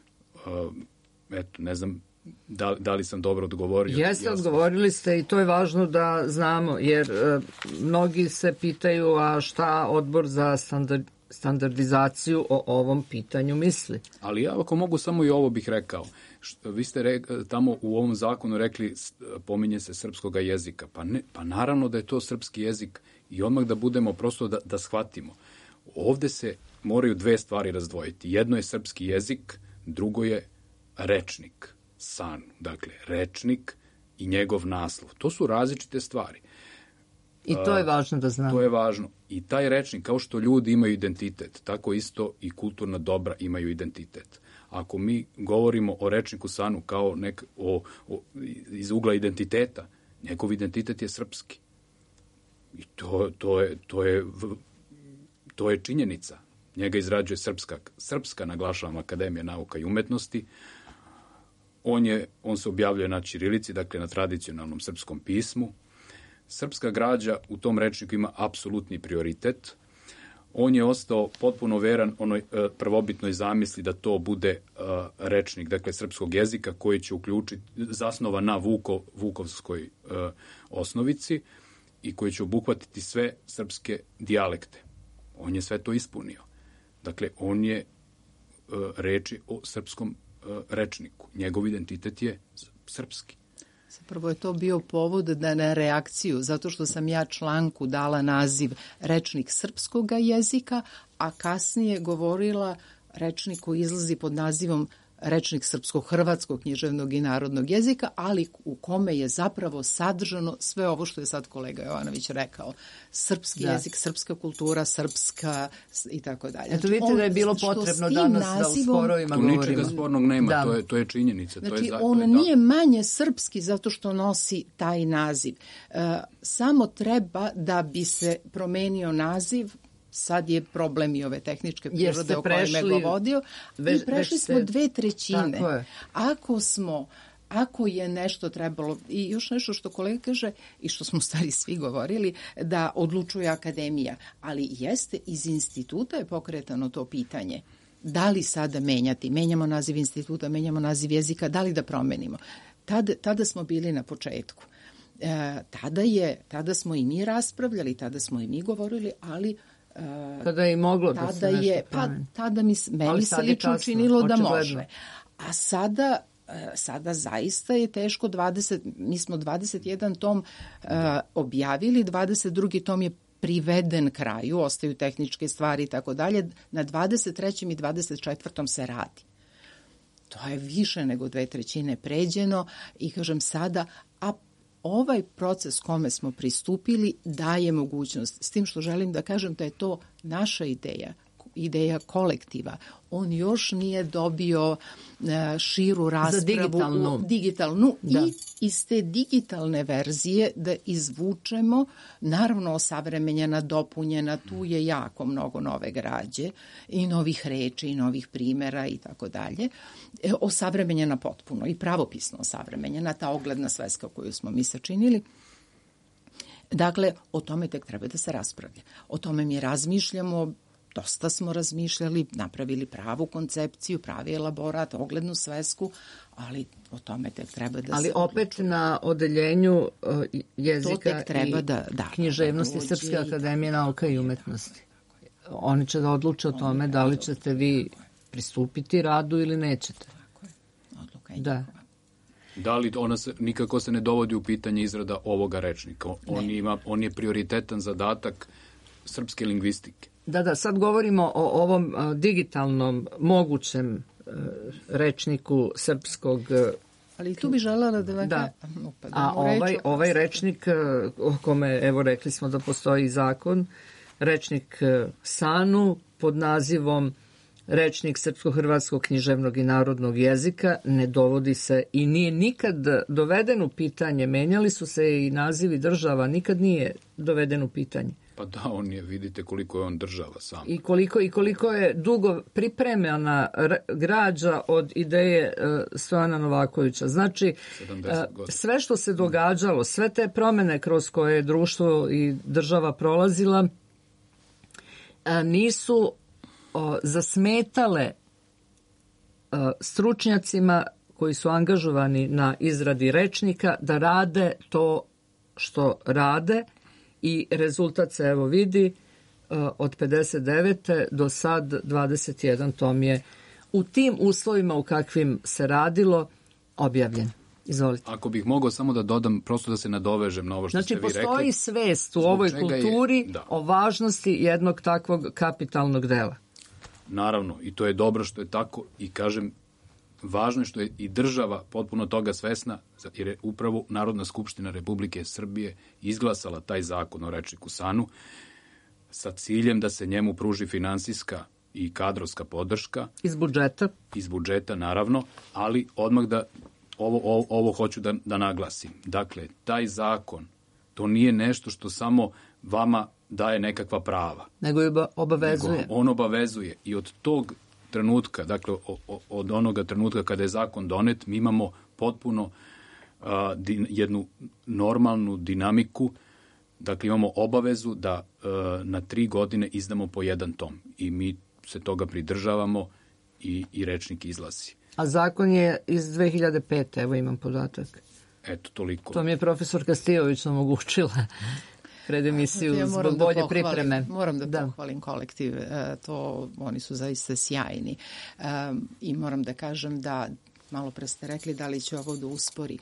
ne znam da li sam dobro odgovorio. Jeste, odgovorili ste i to je važno da znamo, jer mnogi se pitaju a šta Odbor za standardizaciju o ovom pitanju misli. Ali ja ako mogu samo i ovo bih rekao. Vi ste tamo u ovom zakonu rekli pominje se srpskoga jezika. Pa naravno da je to srpski jezik i odmah da budemo prosto da shvatimo. Ovde se moraju dve stvari razdvojiti. Jedno je srpski jezik, drugo je rečnik, SANU. Dakle, rečnik i njegov naslov. To su različite stvari. I to je važno da znamo. To je važno. I taj rečnik, kao što ljudi imaju identitet, tako isto i kulturna dobra imaju identitet. Ako mi govorimo o rečniku SANU kao iz ugla identiteta, Njegov identitet je srpski. I to je činjenica. Njega izrađuje srpska, naglašavam, Akademija nauka i umetnosti. On se objavljuje na ćirilici, dakle na tradicionalnom srpskom pismu. Srpska građa u tom rečniku ima apsolutni prioritet. On je ostao potpuno veran onoj prvobitnoj zamisli da to bude rečnik, dakle srpskog jezika, koji će uključiti, zasnova na vukovskoj osnovici i koji će obuhvatiti sve srpske dijalekte. On je sve to ispunio. Dakle, on je reči o srpskom rečniku. Njegov identitet je srpski. Zapravo je to bio povod da na reakciju, zato što sam ja članku dala naziv rečnik srpskog jezika, a kasnije govorila rečnik koji izlazi pod nazivom rečnik srpsko-hrvatskog književnog i narodnog jezika, ali u kome je zapravo sadržano sve ovo što je sad kolega Jovanović rekao. Srpski jezik, srpska kultura, srpska i tako dalje. Eto vidite da je bilo potrebno danas da u sporovima govorimo. Tu ničega spornog nema, to je činjenica. Znači, on nije manje srpski zato što nosi taj naziv. Samo treba da bi se promenio naziv. Sad je problem i ove tehničke prirode o kojima je govorio. I prešli smo 2/3. Ako je nešto trebalo, i još nešto što kolega kaže, i što smo stari svi govorili, da odlučuje akademija, ali jeste iz instituta je pokretano to pitanje. Da li sada menjati? Menjamo naziv instituta, menjamo naziv jezika, da li da promenimo? Tada smo bili na početku. Tada smo i mi raspravljali, tada smo i mi govorili, ali tada je i moglo da se nešto promeni. Tada meni se lično učinilo da može. A sada zaista je teško. Mi smo 21 tom objavili, 22. tom je priveden kraju, ostaju tehničke stvari i tako dalje. Na 23. i 24. se radi. To je više nego 2/3 pređeno i kažem sada, a ovaj proces kome smo pristupili daje mogućnost. S tim što želim da kažem da je to naša ideja kolektiva. On još nije dobio širu raspravu digitalnu i iz te digitalne verzije da izvučemo, naravno osavremenjena, dopunjena, tu je jako mnogo nove građe i novih reči i novih primera i tako dalje. Osavremenjena potpuno i pravopisno osavremenjena, ta ogledna sveska koju smo mi sačinili. Dakle, o tome tek treba da se raspravlja. O tome mi razmišljamo. Dosta smo razmišljali, napravili pravu koncepciju, pravi elaborat, oglednu svesku, ali o tome tek treba da ali opet na odeljenju jezika i književnosti Srpske akademije nauka i umetnosti. Oni će da odluče o tome da li ćete vi pristupiti radu ili nećete. Odluka je da li nikako se ne dovodi u pitanje izrada ovoga rečnika. On je prioritetan zadatak srpske lingvistike. Da, sad govorimo o ovom digitalnom mogućem rečniku srpskog. Ali tu bi želela da a ovaj rečnik o kome, evo rekli smo da postoji zakon, rečnik SANU pod nazivom rečnik srpsko-hrvatskog književnog i narodnog jezika ne dovodi se i nije nikad doveden u pitanje. Menjali su se i nazivi država, nikad nije doveden u pitanje. Pa da, vidite koliko je on država sam. I koliko je dugo pripremljena građa od ideje Stojana Novakovića. Znači, sve što se događalo, sve te promene kroz koje je društvo i država prolazila, nisu zasmetale stručnjacima koji su angažovani na izradi rečnika da rade to što rade i rezultat se evo vidi od 59. do sad 21 tom je u tim uslovima u kakvim se radilo objavljen. Izvolite. Ako bih mogao samo da dodam, prosto da se nadovežem na ovo što ste vi rekli. Znači, postoji svest u ovoj kulturi o važnosti jednog takvog kapitalnog dela. Naravno, i to je dobro što je tako i kažem, važno je što je i država potpuno toga svesna, jer je upravo Narodna skupština Republike Srbije izglasala taj zakon o rečniku SANU sa ciljem da se njemu pruži finansijska i kadrovska podrška. Iz budžeta. Iz budžeta, naravno, ali odmah da ovo hoću da naglasim. Dakle, taj zakon, to nije nešto što samo vama daje nekakva prava. Nego je obavezuje. Nego on obavezuje i od tog trenutka, dakle od onoga trenutka kada je zakon donet, mi imamo potpuno jednu normalnu dinamiku. Dakle, imamo obavezu da na 3 godine izdamo po 1 tom. I mi se toga pridržavamo i rečnik izlazi. A zakon je iz 2005. Evo imam podatak. Eto, toliko. To mi je profesor Kastijović omogućila pred emisiju zbog bolje pripreme. Moram da pohvalim kolektiv. Oni su zaista sjajni. I moram da kažem da, malo pre ste rekli da li će ovo da uspori.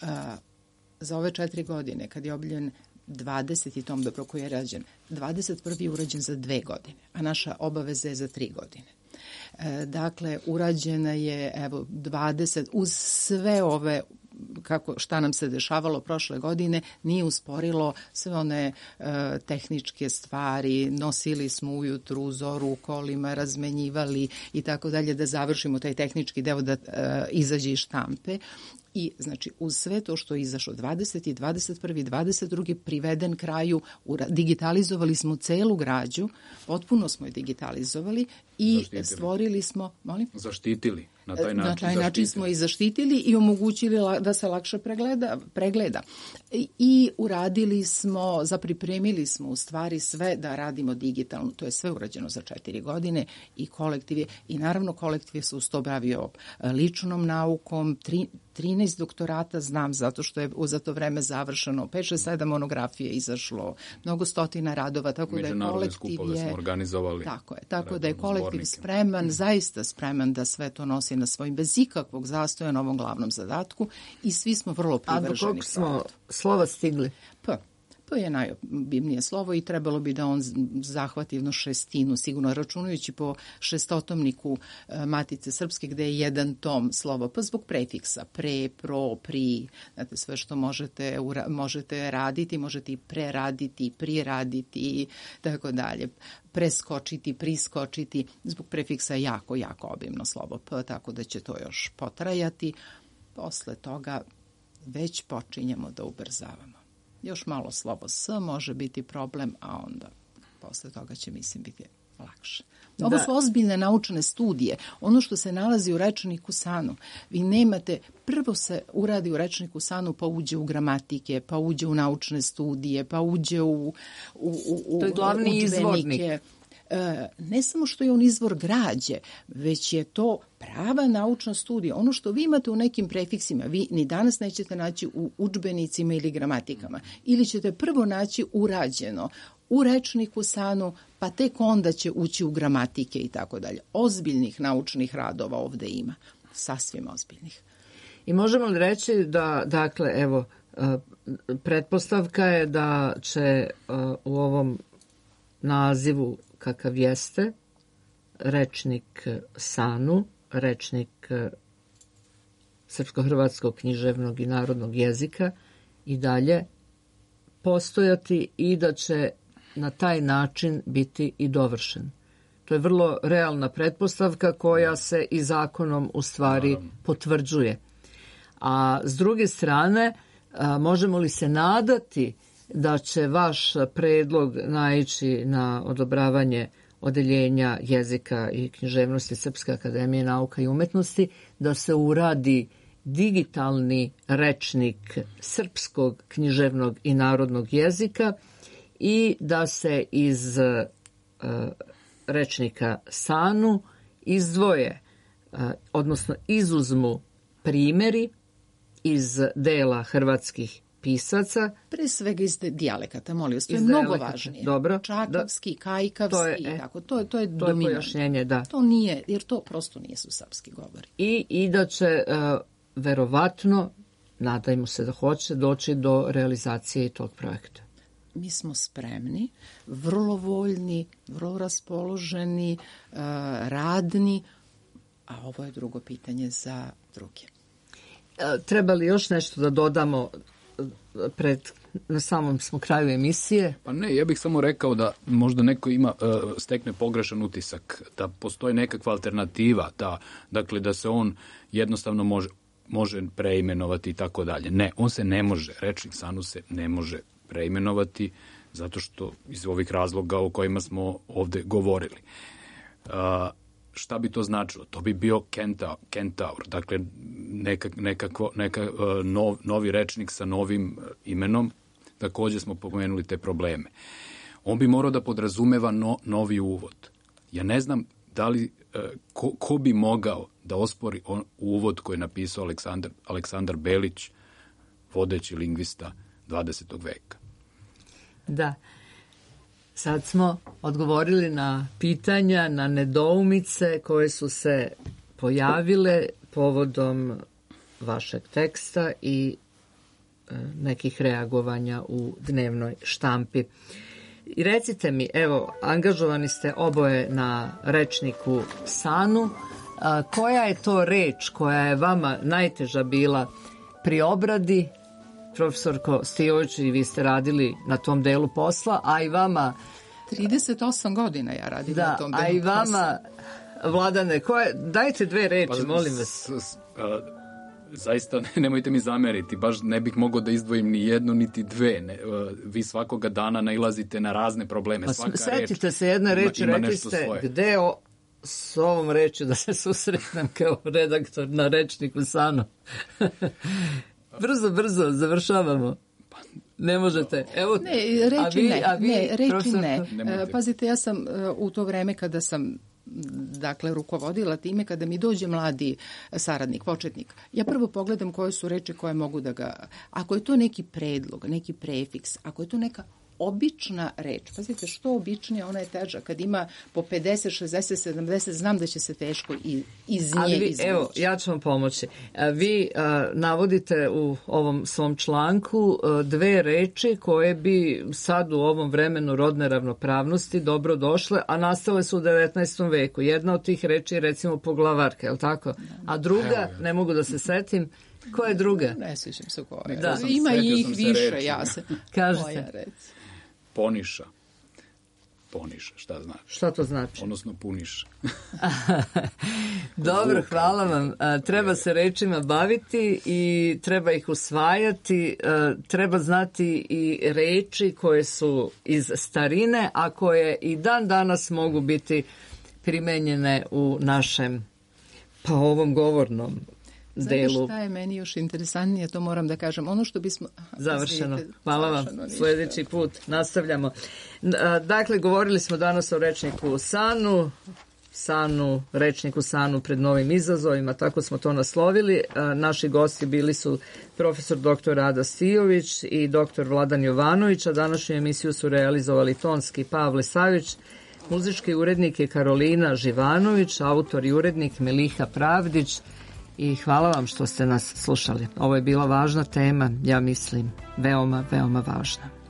Za ove 4 godine, kad je objavljen 20. tom, dobro, koji je rađen, 21. je urađen za 2 godine, a naša obaveza je za 3 godine. Dakle, urađena je 20, uz sve ove šta nam se dešavalo prošle godine, nije usporilo sve one tehničke stvari, nosili smo ujutru zoru u kolima, razmenjivali i tako dalje, da završimo taj tehnički deo da izađe iz štampe. I znači uz sve to što je izašlo 20. 21. 22. priveden kraju, digitalizovali smo celu građu, potpuno smo je digitalizovali i stvorili smo, zaštitili. Na taj način smo i zaštitili i omogućili da se lakše pregleda. I uradili smo, pripremili smo u stvari sve da radimo digitalno. To je sve urađeno za 4 godine i kolektiv je, i naravno kolektiv je se uz to bavio ličnom naukom, 13 doktorata znam, zato što je za to vreme završeno, 5-6-7 monografije izašlo, mnogo stotina radova, tako da je kolektiv smo organizovali. Tako da je kolektiv spreman, zaista spreman da sve to nosi na svojim, bez ikakvog zastoja na ovom glavnom zadatku i svi smo vrlo privrženi. A do kog smo slova stigli? To je najobimnije slovo i trebalo bi da on zahvati jednu 6, sigurno računajući po 6-tomniku Matice Srpske gde je 1 tom slovo, pa zbog prefiksa, pre, pro, pri, znate, sve što možete raditi, možete i preraditi, priraditi, tako dalje, preskočiti, priskočiti, zbog prefiksa je jako, jako obimno slovo P, tako da će to još potrajati. Posle toga već počinjemo da ubrzavamo. Još malo slovo S može biti problem, a onda posle toga će, mislim, biti lakše. Ovo su ozbiljne naučne studije. Ono što se nalazi u rečniku SANU, vi nemate, prvo se uradi u rečniku SANU, pa uđe u gramatike, pa uđe u naučne studije, pa uđe u to je glavni izvornik. Ne samo što je on izvor građe, već je to prava naučna studija. Ono što vi imate u nekim prefiksima, vi ni danas nećete naći u udžbenicima ili gramatikama. Ili ćete prvo naći urađeno u rečniku SANU, pa tek onda će ući u gramatike i tako dalje. Ozbiljnih naučnih radova ovde ima. Sasvim ozbiljnih. I možemo li reći da, dakle, evo, pretpostavka je da će u ovom nazivu kakav jeste, rečnik SANU, rečnik srpsko-hrvatskog književnog i narodnog jezika i dalje postojati i da će na taj način biti i dovršen. To je vrlo realna pretpostavka koja se i zakonom u stvari potvrđuje. A s druge strane, možemo li se nadati da će vaš predlog naići na odobravanje Odeljenja jezika i književnosti Srpske akademije nauka i umetnosti, da se uradi digitalni rečnik srpskog književnog i narodnog jezika i da se iz rečnika SANU izdvoje, odnosno izuzmu primjeri iz dela hrvatskih pisaca. Pre svega iz dijalekata, molim vas, to je mnogo važnije. Dobro. Čakavski, kajkavski, to je dominantno. Pojašnjenje, da. To nije, jer to prosto nisu srpski govori. I da će verovatno, nadajmo se da hoće, doći do realizacije tog projekta. Mi smo spremni, vrlo voljni, vrlo raspoloženi, radni, a ovo je drugo pitanje za druge. Treba li još nešto da dodamo na samom smo kraju emisije? Pa ne, ja bih samo rekao da možda neko stekne pogrešan utisak, da postoji nekakva alternativa, dakle da se on jednostavno može preimenovati i tako dalje. Ne, on se ne može, rečnik Sanu se ne može preimenovati zato što iz ovih razloga o kojima smo ovde govorili. Šta bi to značilo? To bi bio kentaur, dakle novi rečnik sa novim imenom. Takođe smo pomenuli te probleme. On bi morao da podrazumeva novi uvod. Ja ne znam da li, ko bi mogao da ospori uvod koji je napisao Aleksandar Belić, vodeći lingvista 20. veka. Da. Sad smo odgovorili na pitanja, na nedoumice koje su se pojavile povodom vašeg teksta i nekih reagovanja u dnevnoj štampi. I recite mi, evo, angažovani ste oboje na rečniku Sanu. Koja je to reč koja je vama najteža bila pri obradi? Profesorko Stijović, i vi ste radili na tom delu posla, a i vama... 38 godina ja radim na tom delu posla. A i vama, Vladane, dajte dve reči, molim vas. Zaista, nemojte mi zameriti, baš ne bih mogao da izdvojim ni jednu, niti dve. Vi svakoga dana nailazite na razne probleme. Setite se jedne reči, rekli ste, gde s ovom rečju da se susretnem kao redaktor na rečniku Sanu. Brzo, završavamo. Ne možete. Evo, ne, reči ne. Pazite, ja sam u to vreme kada sam rukovodila time, kada mi dođe mladi saradnik, početnik, ja prvo pogledam koje su reči koje mogu da ga... Ako je to neki predlog, neki prefiks, ako je to neka obična reč, pazite, što običnija, ona je teža. Kad ima po 50, 60, 70, znam da će se teško iz nje izvući. Evo, ja ću vam pomoći. Vi navodite u ovom svom članku dve reči koje bi sad u ovom vremenu rodne ravnopravnosti dobro došle, a nastale su u 19. veku. Jedna od tih reči je recimo poglavarka, je li tako? A druga, ne mogu da se setim, koja je druga? Ne svišam se koja. Da. Ima ih više, ja se... Kažete. Poniša, šta znači? Šta to znači? Odnosno puniša. Dobro, hvala vam. Treba se rečima baviti i treba ih usvajati. Treba znati i reči koje su iz starine, a koje i dan danas mogu biti primenjene u našem, pa ovom govornom delu. Znate šta je meni još interesantnije, to moram da kažem. Ono što bismo... Završeno. Hvala vam. Sljedeći put nastavljamo. Dakle, govorili smo danas o rečniku rečniku Sanu pred novim izazovima, tako smo to naslovili. Naši gosti bili su profesor dr. Rada Stijović i dr. Vladan Jovanović, a današnju emisiju su realizovali tonski Pavle Savić, muzički urednik je Karolina Živanović, autor i urednik Meliha Pravdić. I hvala vam što ste nas slušali. Ovo je bila važna tema, ja mislim, veoma, veoma važna.